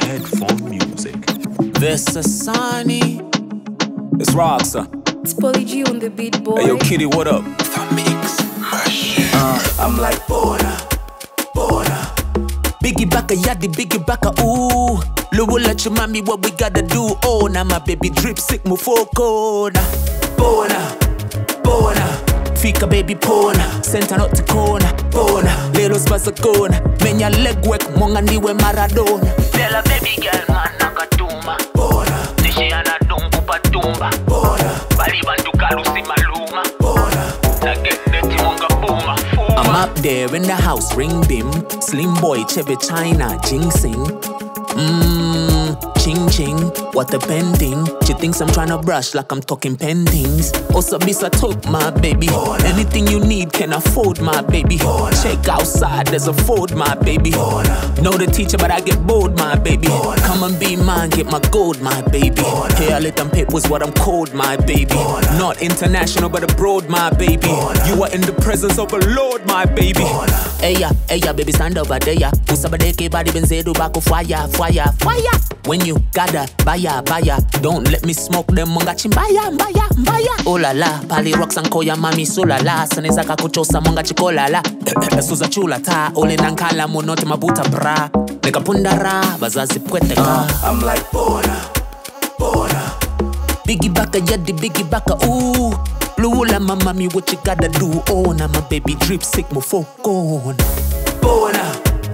Headphone music. This is Sunny. It's Roxa. It's Polly G on the beat, boy. Hey, yo, Kitty, what up? I'm like Bona. Biggie baka, yadi, biggie baka, ooh. Luwu let your mommy what we gotta do. Oh, now my baby drip sick, mufoko. Bona. Fika baby pona, senta not to corner. Bona, little spasa kona. Menya leg work, monga niwe Maradona. Tell a baby girl man nakatuma. Bona. Nishi anadungu patumba. Bona. Bali bantu kalusi maluma. Bona. Nagende timonga puma. I'm up there in the house, ring dim. Slim boy, Chevy China, Jingsing. Ching ching, what a pending. She thinks I'm tryna brush like I'm talking pendings. Also, bisa talk, my baby. Anything you need can afford, my baby. Check outside, there's a Ford, my baby. Know the teacher, but I get bored, my baby. Come and be mine, get my gold, my baby. Here, I let them papers what I'm called, my baby. Not international, but abroad, my baby. You are in the presence of a Lord, my baby. Eya, baby, stand over there. Usabadeke body benzedu bako fire. When you gotta buy, don't let me smoke them monga chimbaya, mbaya. Oh la la, pali rocks and koya mami so la la. Saneza kakuchosa monga chikola la. Suza chula ta, ole nankala monote mabuta bra. Neka pundara, bazazi pweteka. I'm like Bona. Biggie baka, yadi biggie baka, ooh. Lula mama, what you gotta do? Oh, now my baby drip sick, mufoko. Bona.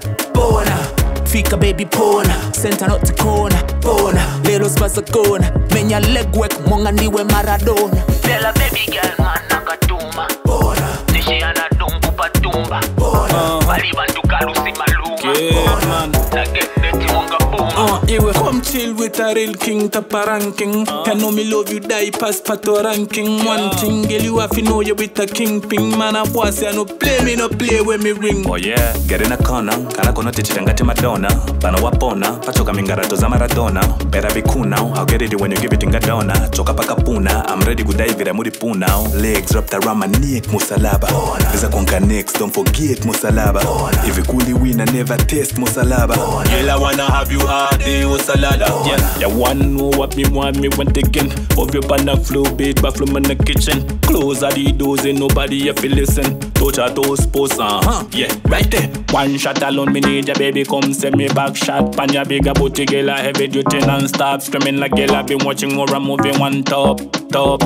Fika baby pona, senta not to corner. Bona, little spasa kona. Menya leg work, monga niwe Maradona. Tell a baby girl man nakatuma. Bona. Nishi anadungu patumba. Bona. Bali bantu kalusi maluma. Yeah, man. Nagende timonga puma. Iwe come chill with a real king, tapa ranking. You know me love you, die pass pato ranking. One thing, girl, you have to know you with a kingpin. Man, a boss, I no play when me ring. Oh yeah, get in a corner. Kana kono tichitangati Madonna. Bana wapona, pachoka mingarato za Maradona. Better be cool now, I'll get it when you give it in Gadona. Choka paka puna, I'm ready to dive it, I'm ready to now. Legs wrapped around my neck, musalaba. Visa conquer next, don't forget musalaba. If you coolly win, I never taste musalaba. Girl, I wanna have you all day, oh salada. Yeah, you wanna know what me want again. Of your banana flow, bait, bathroom in the kitchen. Close all the doors, ain't nobody if you listen. Touch a toes post, yeah, right there. One shot alone, me need ya, baby, come send me back shot. Pan ya bigger booty, girl, I heavy duty non-stop. Screaming like girl, I've been watching horror movie one top. Tell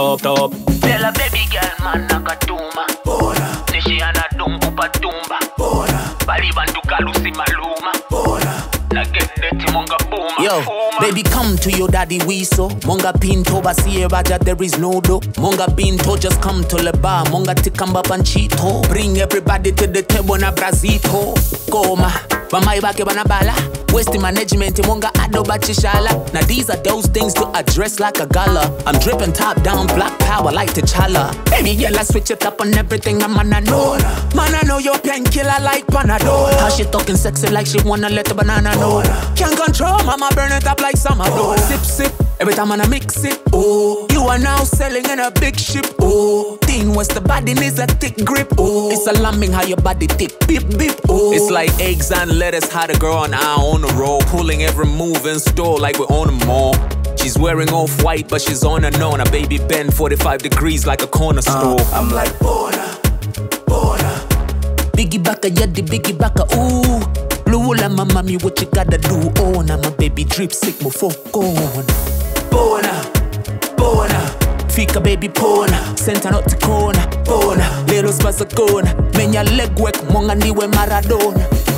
a baby girl man nakatuma. Bona. Nishi anadungu patumba. Bona. Bali bantu kalusi maluma. Bona. Nagende timonga puma. Yo, baby, come to your daddy Wiso. Monga pinto basiye baja, there is no do. Monga binto, just come to the bar. Monga tikamba panchito. Bring everybody to the table na brazito. Goma, bamai bake banabala. Waste management, monga ado bachishala. Now these are those things to address like a gala. I'm dripping top down, black power like T'Challa. Baby, yeah, let's switch it up on everything. I'm man, I know. Man, I know your painkiller like Panadol. How she talking sexy like she wanna let the banana know. Can't control, mama burn it up like summer though. Sip, every time I mix it. Oh, you are now selling in a big ship. Oh, Dean West, the body needs a thick grip. Oh, it's alarming how your body thick. Beep. Oh, it's like eggs and lettuce. How the girl and I on the roll, pulling every move in store like we're on the mall. She's wearing off-white, but she's on her own. A baby bend 45 degrees like a corner store. I'm like Bona. Biggie baka, yadi biggie baka, ooh. Lula mama, what you gotta do? Oh, now my baby drip sick, mufoko. Bona. Fika baby pona, senta not to corner. Bona, little spasa kona. Menya leg work, monga niwe Maradona.